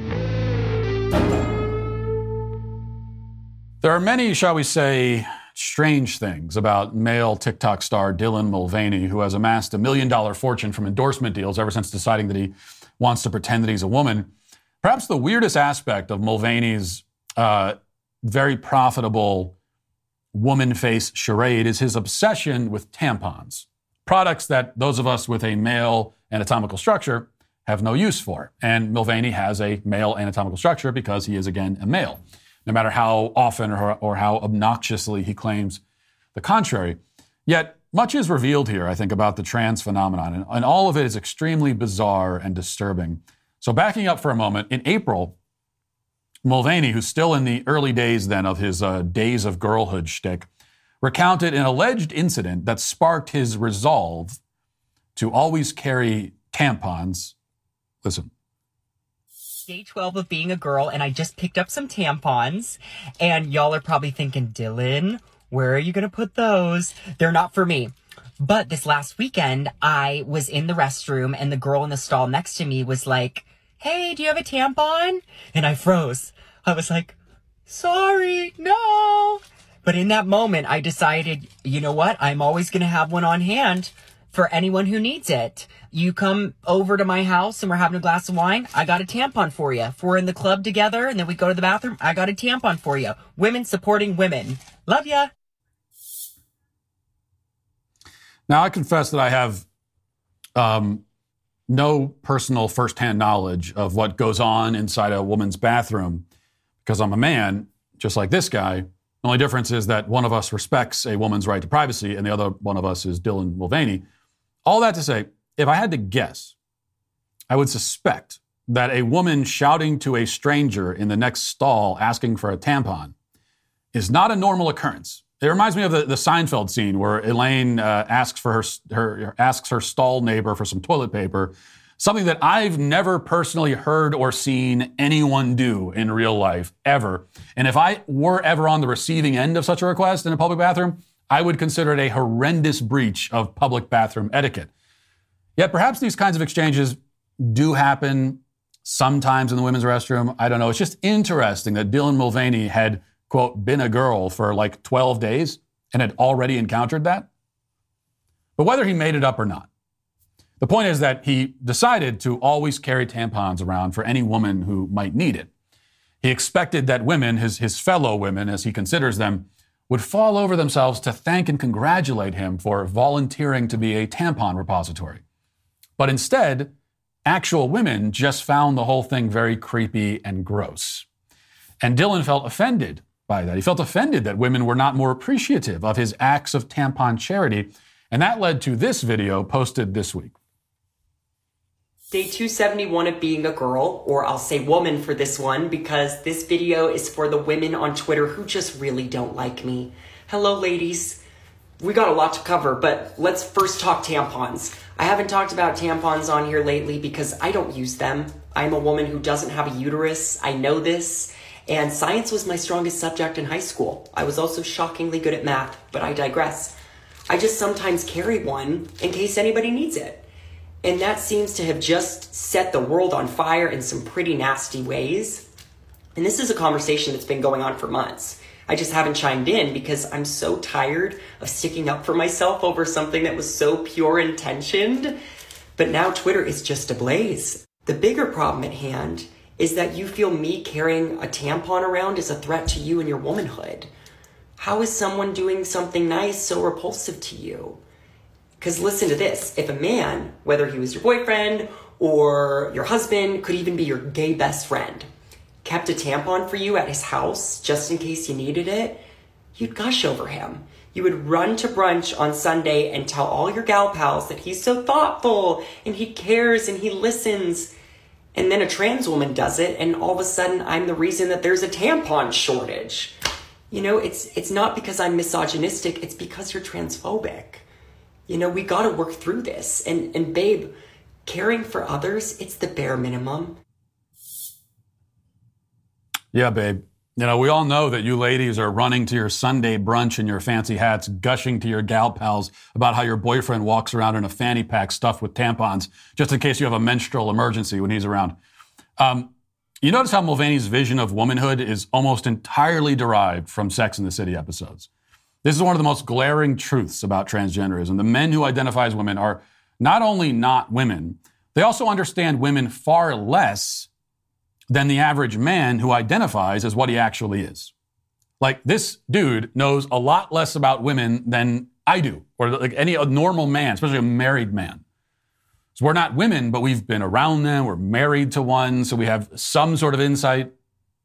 There are many, shall we say, strange things about male TikTok star Dylan Mulvaney, who has amassed $1 million fortune from endorsement deals ever since deciding that he wants to pretend that he's a woman. Perhaps the weirdest aspect of Mulvaney's very profitable woman face charade is his obsession with tampons, products that those of us with a male anatomical structure have no use for. And Mulvaney has a male anatomical structure because he is, again, a male, no matter how often or how obnoxiously he claims the contrary. Yet, much is revealed here, I think, about the trans phenomenon, and all of it is extremely bizarre and disturbing. So backing up for a moment, in April, Mulvaney, who's still in the early days then of his Days of Girlhood shtick, recounted an alleged incident that sparked his resolve to always carry tampons. Listen. Day 12 of being a girl, and I just picked up some tampons, and y'all are probably thinking, Dylan, where are you going to put those? They're not for me. But this last weekend, I was in the restroom, and the girl in the stall next to me was like, hey, do you have a tampon? And I froze. I was like, sorry, no. But in that moment, I decided, you know what? I'm always going to have one on hand for anyone who needs it. You come over to my house and we're having a glass of wine, I got a tampon for you. If we're in the club together and then we go to the bathroom, I got a tampon for you. Women supporting women. Love ya. Now, I confess that I have no personal firsthand knowledge of what goes on inside a woman's bathroom because I'm a man, just like this guy. The only difference is that one of us respects a woman's right to privacy and the other one of us is Dylan Mulvaney. All that to say, if I had to guess, I would suspect that a woman shouting to a stranger in the next stall asking for a tampon is not a normal occurrence. It reminds me of the Seinfeld scene where Elaine asks her stall neighbor for some toilet paper, something that I've never personally heard or seen anyone do in real life, ever. And if I were ever on the receiving end of such a request in a public bathroom, I would consider it a horrendous breach of public bathroom etiquette. Yet perhaps these kinds of exchanges do happen sometimes in the women's restroom. I don't know. It's just interesting that Dylan Mulvaney had, quote, been a girl for like 12 days and had already encountered that. But whether he made it up or not, the point is that he decided to always carry tampons around for any woman who might need it. He expected that women, his fellow women, as he considers them, would fall over themselves to thank and congratulate him for volunteering to be a tampon repository. But instead, actual women just found the whole thing very creepy and gross. And Dylan felt offended by that. He felt offended that women were not more appreciative of his acts of tampon charity. And that led to this video posted this week. Day 271 of being a girl, or I'll say woman for this one, because this video is for the women on Twitter who just really don't like me. Hello, ladies. We got a lot to cover, but let's first talk tampons. I haven't talked about tampons on here lately because I don't use them. I'm a woman who doesn't have a uterus. I know this. And science was my strongest subject in high school. I was also shockingly good at math, but I digress. I just sometimes carry one in case anybody needs it. And that seems to have just set the world on fire in some pretty nasty ways. And this is a conversation that's been going on for months. I just haven't chimed in because I'm so tired of sticking up for myself over something that was so pure intentioned. But now Twitter is just ablaze. The bigger problem at hand is that you feel me carrying a tampon around is a threat to you and your womanhood. How is someone doing something nice so repulsive to you? Because listen to this, if a man, whether he was your boyfriend or your husband, could even be your gay best friend, kept a tampon for you at his house just in case you needed it, you'd gush over him. You would run to brunch on Sunday and tell all your gal pals that he's so thoughtful and he cares and he listens. And then a trans woman does it and all of a sudden I'm the reason that there's a tampon shortage. You know, it's not because I'm misogynistic, it's because you're transphobic. You know, we got to work through this. And babe, caring for others, it's the bare minimum. Yeah, babe. You know, we all know that you ladies are running to your Sunday brunch in your fancy hats, gushing to your gal pals about how your boyfriend walks around in a fanny pack stuffed with tampons, just in case you have a menstrual emergency when he's around. You notice how Mulvaney's vision of womanhood is almost entirely derived from Sex and the City episodes. This is one of the most glaring truths about transgenderism. The men who identify as women are not only not women, they also understand women far less than the average man who identifies as what he actually is. Like, this dude knows a lot less about women than I do, or like any normal man, especially a married man. So we're not women, but we've been around them, we're married to one, so we have some sort of insight.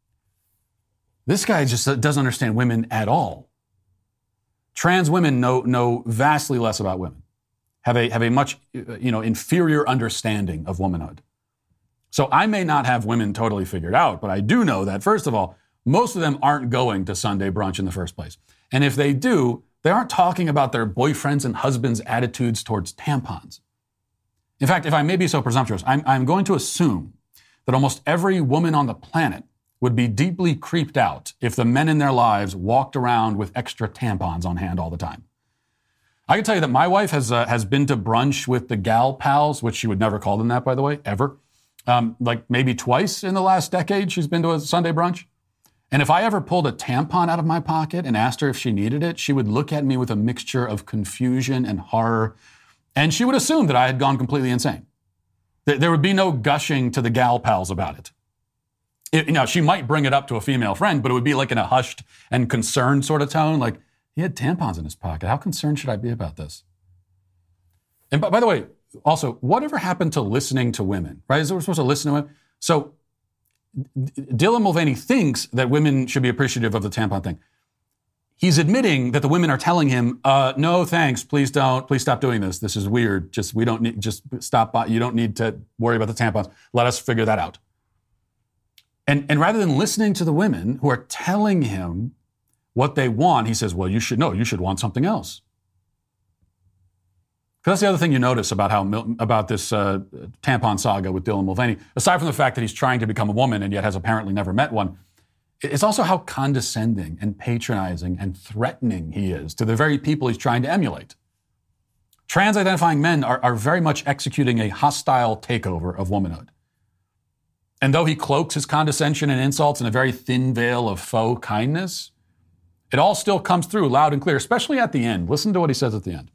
This guy just doesn't understand women at all. Trans women know vastly less about women, have a much inferior understanding of womanhood. So I may not have women totally figured out, but I do know that, first of all, most of them aren't going to Sunday brunch in the first place. And if they do, they aren't talking about their boyfriends' and husbands' attitudes towards tampons. In fact, if I may be so presumptuous, I'm going to assume that almost every woman on the planet would be deeply creeped out if the men in their lives walked around with extra tampons on hand all the time. I can tell you that my wife has been to brunch with the gal pals, which she would never call them that, by the way, ever. Like maybe twice in the last decade she's been to a Sunday brunch. And if I ever pulled a tampon out of my pocket and asked her if she needed it, she would look at me with a mixture of confusion and horror, and she would assume that I had gone completely insane. There would be no gushing to the gal pals about it. She might bring it up to a female friend, but it would be like in a hushed and concerned sort of tone, like, he had tampons in his pocket. How concerned should I be about this? And by the way, also, whatever happened to listening to women, right? Is it we're supposed to listen to women? So Dylan Mulvaney thinks that women should be appreciative of the tampon thing. He's admitting that the women are telling him, no, thanks, please stop doing this. This is weird. Just stop. You don't need to worry about the tampons. Let us figure that out. And rather than listening to the women who are telling him what they want, he says, well, you should want something else. Because that's the other thing you notice about this tampon saga with Dylan Mulvaney, aside from the fact that he's trying to become a woman and yet has apparently never met one, it's also how condescending and patronizing and threatening he is to the very people he's trying to emulate. Trans-identifying men are very much executing a hostile takeover of womanhood. And though he cloaks his condescension and insults in a very thin veil of faux kindness, it all still comes through loud and clear, especially at the end. Listen to what he says at the end.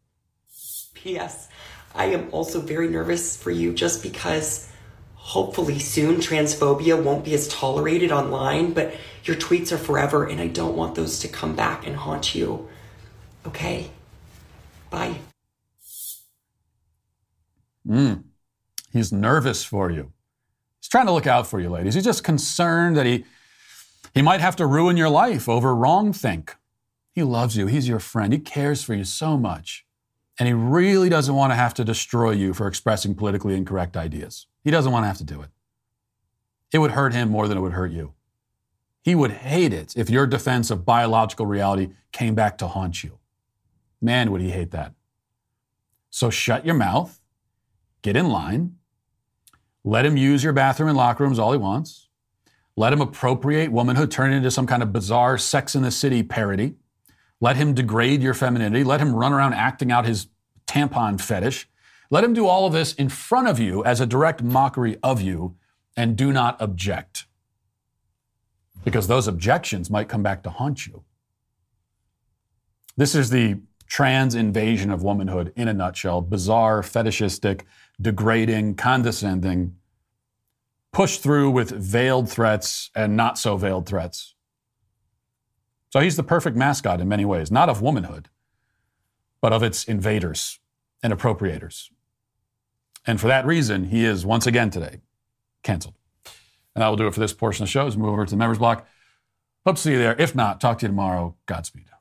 P.S. I am also very nervous for you just because hopefully soon transphobia won't be as tolerated online, but your tweets are forever and I don't want those to come back and haunt you. Okay? Bye. He's nervous for you. He's trying to look out for you, ladies. He's just concerned that he might have to ruin your life over wrongthink. He loves you. He's your friend. He cares for you so much. And he really doesn't want to have to destroy you for expressing politically incorrect ideas. He doesn't want to have to do it. It would hurt him more than it would hurt you. He would hate it if your defense of biological reality came back to haunt you. Man, would he hate that. So shut your mouth, get in line, let him use your bathroom and locker rooms all he wants, let him appropriate womanhood, turn it into some kind of bizarre Sex and the City parody, let him degrade your femininity, let him run around acting out his tampon fetish, let him do all of this in front of you as a direct mockery of you, and do not object. Because those objections might come back to haunt you. This is the trans invasion of womanhood in a nutshell. Bizarre, fetishistic, degrading, condescending, pushed through with veiled threats and not so veiled threats. So he's the perfect mascot in many ways, not of womanhood, but of its invaders and appropriators. And for that reason, he is once again today canceled. And that will do it for this portion of the show. Let's move over to the members block. Hope to see you there. If not, talk to you tomorrow. Godspeed.